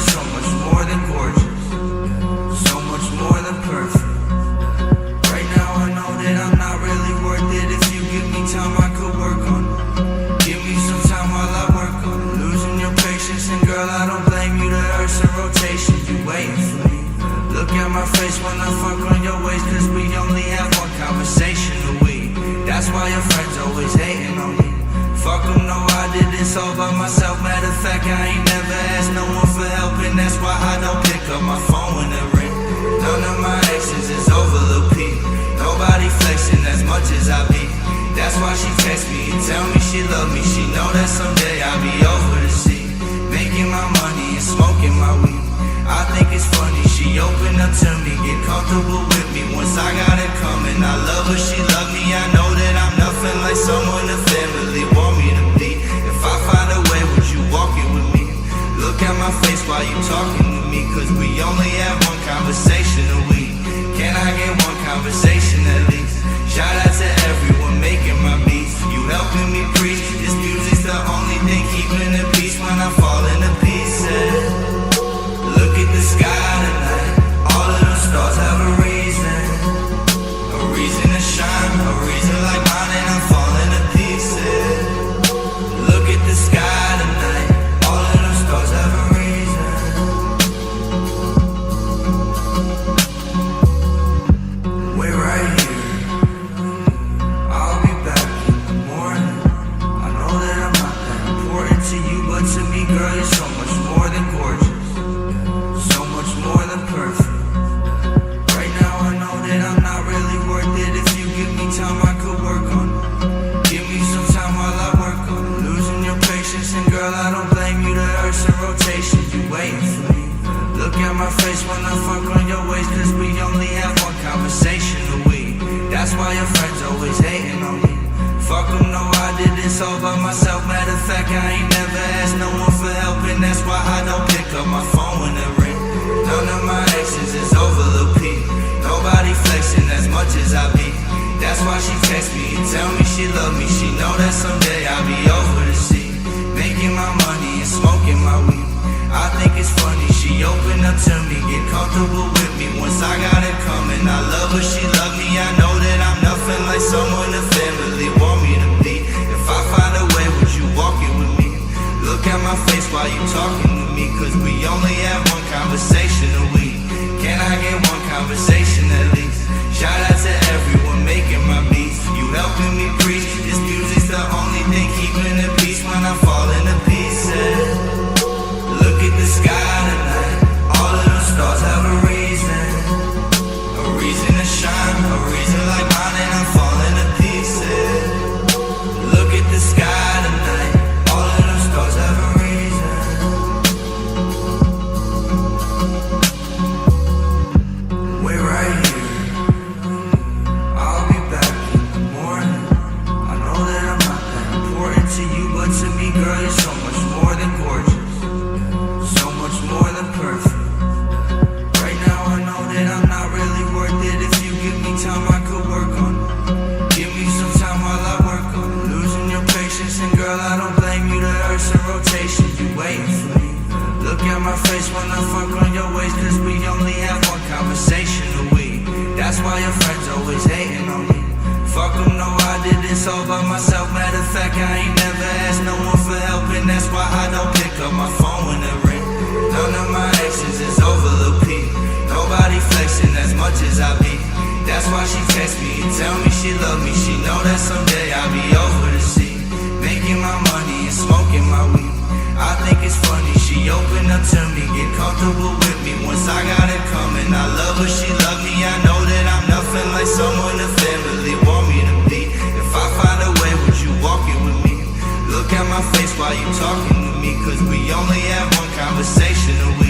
you're so much more than gorgeous, so much more than perfect. Right now I know that I'm not really worth it. If you give me time, I could work on it. Give me some time while I work on it. Losing your patience, and girl, I don't blame you. The earth's in rotation, you waiting for me. Look at my face when I fuck on your waist, cause we only have one conversation a week. That's why your friends always hating on me. Fuck them, no, I did this all by myself. Matter of fact, I ain't never asked no one for help, and that's why I don't pick up my phone when it ring. None of my exes is over Lil P. Nobody flexing as much as I be. That's why she text me and tell me she love me. She know that someday I'll be over the sea, making my money and smoking my weed. I think it's funny, she opened up to me, get comfortable with me once I got it coming. I love her, she love me, I know that I'm nothing like someone the family want me to be. If I find a way, would you walk it with me? Look at my face while you talking to me, cause we only have one conversation a week. Can I get one conversation at least? Shout out to everyone making my beats. You helping me preach, this music's the only thing keeping the peace when I fall into pieces. Look at the sky tonight, all of those stars have a reason to shine, a reason like mine, and I'm falling to pieces. Look at the sky tonight, all of those stars have a reason. Wait right here, I'll be back in the morning. I know that I'm not that important to you, but to me, girl, you're so much more than gorgeous, so much more than perfect. Right now I know that I'm not really worth it. If you give me time, I could work on it. Give me some time while I work on it. Losing your patience, and girl, I don't blame you. The earth's in rotation, you waiting for me. Look at my face when I fuck on your waist, cause we only have one conversation a week. That's why your friends always hating on me. Fuck them, no, I did this all by myself. Matter of fact, I ain't never asked no one for help, and that's why I don't pick up my phone when it ring. None of my exes is over Lil P. Nobody flexing as much as I be. That's why she text me and tell me she love me. She know that someday I'll be over the sea, making my money and smoking my weed. I think it's funny, she opened up to me, get comfortable with me once I got it coming. I love her, she love me, I know that I'm nothing like someone the family want me to be. If I find a way, would you walk it with me? Look at my face while you talking to me, cause we only have one conversation a week. Can I get one conversation at least? Shout out to everyone making my beats. You helping me preach, this music's the only thing keeping the peace when I fall into pieces. Look at the sky tonight, all of those stars have a reason to shine, a reason like mine, and I'm falling to pieces. Look at the sky tonight, all of those stars have a reason. Wait right here, I'll be back in the morning. I know that I'm not that important to you, but to me, girl, you're so much more than gorgeous, so much more than perfect. Right now I know that I'm not really worth it. If you give me time, I could work on it. Give me some time while I work on it. Losing your patience, and girl, I don't blame you. The earth's in rotation, you waiting for me. Look at my face when I fuck on your waist, cause we only have one conversation a week. That's why your friends always hating on me. Fuck them, no, I did this all by myself. Matter of fact, I ain't never asked no one for help, and that's why I don't pick up my phone when it ring. None of my exes is over Lil P. Nobody flexing as much as I be. That's why she text me and tell me she love me. She know that someday I'll be over the sea, making my money and smoking my weed. I think it's funny, she opened up to me, get comfortable with me once I got it coming. I love her, she love me, I know that I'm nothing like someone the family want me to be. If I find a way, would you walk it with me? Look at my face while you talking to me, cause we only have one conversation a week.